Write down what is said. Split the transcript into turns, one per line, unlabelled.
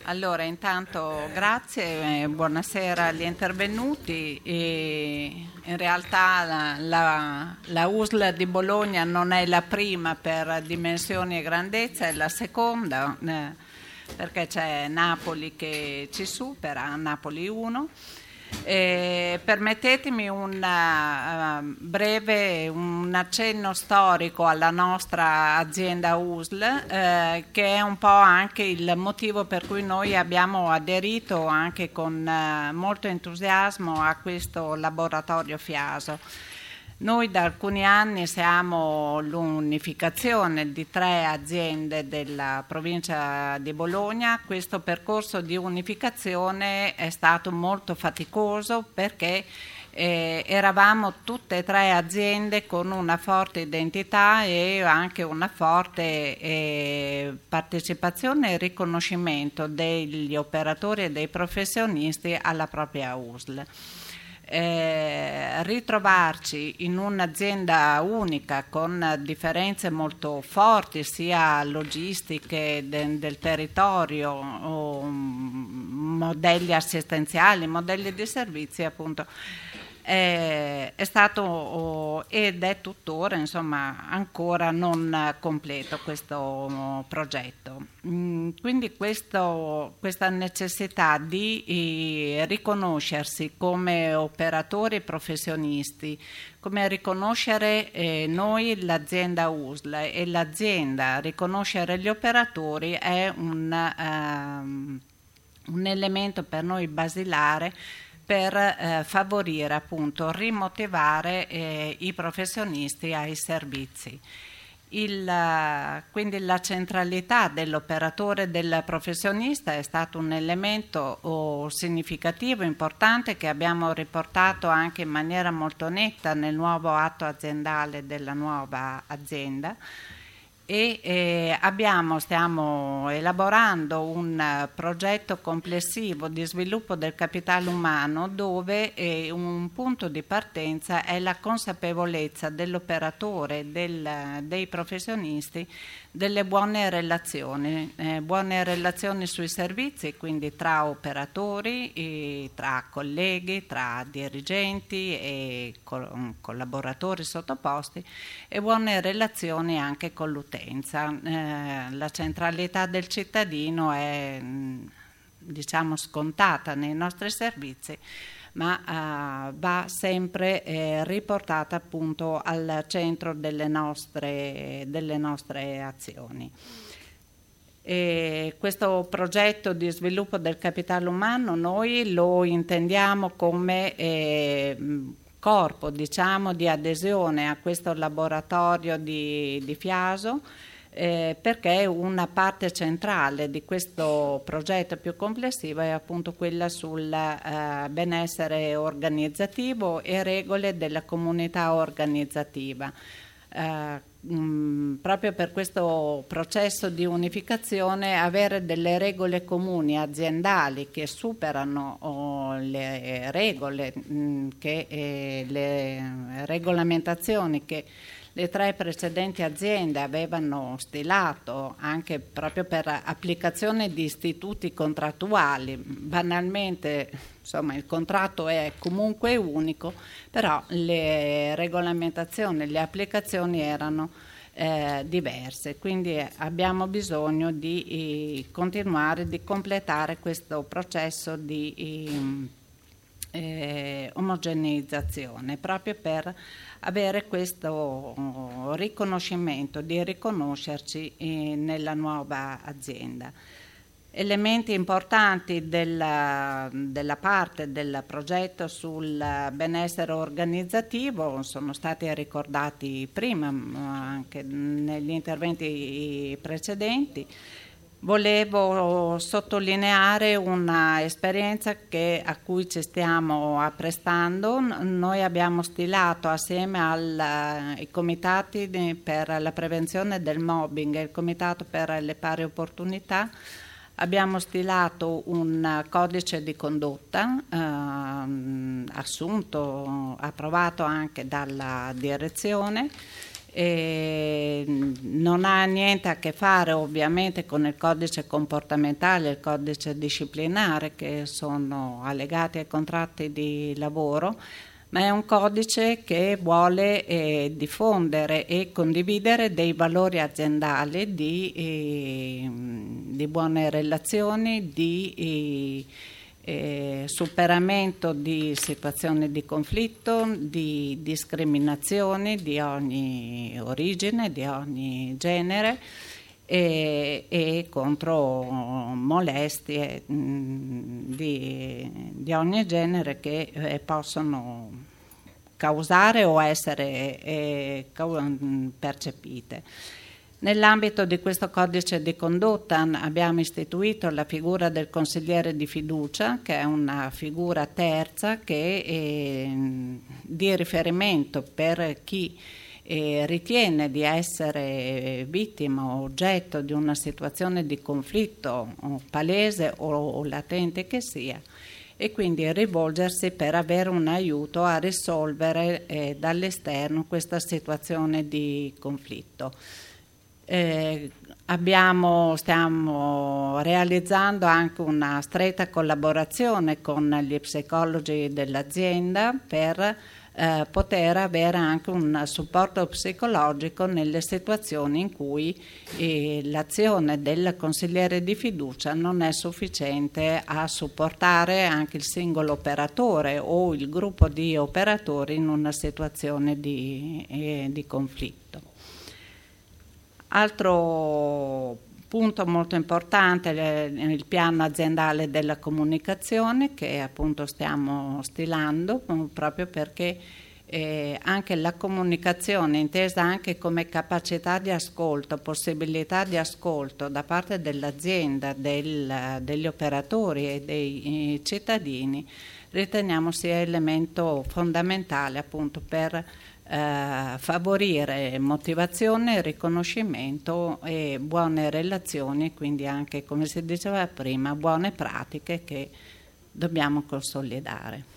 Allora, intanto grazie e buonasera agli intervenuti. In realtà la USL di Bologna non è la prima per dimensioni e grandezza, è la seconda, perché c'è Napoli che ci supera, Napoli 1. Permettetemi un accenno storico alla nostra azienda USL, che è un po' anche il motivo per cui noi abbiamo aderito anche con molto entusiasmo a questo laboratorio FIASO. Noi da alcuni anni siamo l'unificazione di 3 aziende della provincia di Bologna. Questo percorso di unificazione è stato molto faticoso perché eravamo tutte e 3 aziende con una forte identità e anche una forte partecipazione e riconoscimento degli operatori e dei professionisti alla propria USL. Ritrovarci in un'azienda unica con differenze molto forti sia logistiche del territorio o modelli assistenziali, modelli di servizi appunto, è stato ed è tuttora insomma ancora non completo questo progetto. Quindi questa necessità di riconoscersi come operatori professionisti, come riconoscere noi l'azienda USL e l'azienda riconoscere gli operatori è un elemento per noi basilare per favorire appunto, rimotivare i professionisti ai servizi. Quindi la centralità dell'operatore e del professionista è stato un elemento significativo, importante, che abbiamo riportato anche in maniera molto netta nel nuovo atto aziendale della nuova azienda. E stiamo elaborando un progetto complessivo di sviluppo del capitale umano dove un punto di partenza è la consapevolezza dell'operatore, dei professionisti, delle buone relazioni sui servizi, quindi tra operatori, tra colleghi, tra dirigenti e collaboratori sottoposti e buone relazioni anche con l'utente. La centralità del cittadino è diciamo scontata nei nostri servizi, ma va sempre riportata appunto al centro delle nostre azioni. E questo progetto di sviluppo del capitale umano noi lo intendiamo come corpo diciamo di adesione a questo laboratorio di FIASO, perché una parte centrale di questo progetto più complessivo è appunto quella sul benessere organizzativo e regole della comunità organizzativa. Proprio per questo processo di unificazione avere delle regole comuni aziendali che superano le regole, le regolamentazioni che le 3 precedenti aziende avevano stilato anche proprio per applicazione di istituti contrattuali. Banalmente, insomma, il contratto è comunque unico, però le regolamentazioni, le applicazioni erano diverse, quindi abbiamo bisogno di continuare, di completare questo processo di omogeneizzazione proprio per avere questo riconoscimento, di riconoscerci nella nuova azienda. Elementi importanti della parte del progetto sul benessere organizzativo sono stati ricordati prima anche negli interventi precedenti. Volevo sottolineare una esperienza a cui ci stiamo apprestando. Noi abbiamo stilato assieme ai comitati per la prevenzione del mobbing e il comitato per le pari opportunità, abbiamo stilato un codice di condotta approvato anche dalla direzione, Non ha niente a che fare ovviamente con il codice comportamentale e il codice disciplinare che sono allegati ai contratti di lavoro, ma è un codice che vuole diffondere e condividere dei valori aziendali di buone relazioni, di superamento di situazioni di conflitto, di discriminazioni di ogni origine, di ogni genere e contro molestie di ogni genere che possono causare o essere percepite. Nell'ambito di questo codice di condotta abbiamo istituito la figura del consigliere di fiducia, che è una figura terza che è di riferimento per chi ritiene di essere vittima o oggetto di una situazione di conflitto palese o latente che sia, e quindi rivolgersi per avere un aiuto a risolvere dall'esterno questa situazione di conflitto. Stiamo realizzando anche una stretta collaborazione con gli psicologi dell'azienda per poter avere anche un supporto psicologico nelle situazioni in cui l'azione del consigliere di fiducia non è sufficiente a supportare anche il singolo operatore o il gruppo di operatori in una situazione di conflitto. Altro punto molto importante è il piano aziendale della comunicazione che appunto stiamo stilando proprio perché anche la comunicazione intesa anche come capacità di ascolto, possibilità di ascolto da parte dell'azienda, degli operatori e dei cittadini riteniamo sia elemento fondamentale appunto per favorire motivazione, riconoscimento e buone relazioni, quindi anche, come si diceva prima, buone pratiche che dobbiamo consolidare.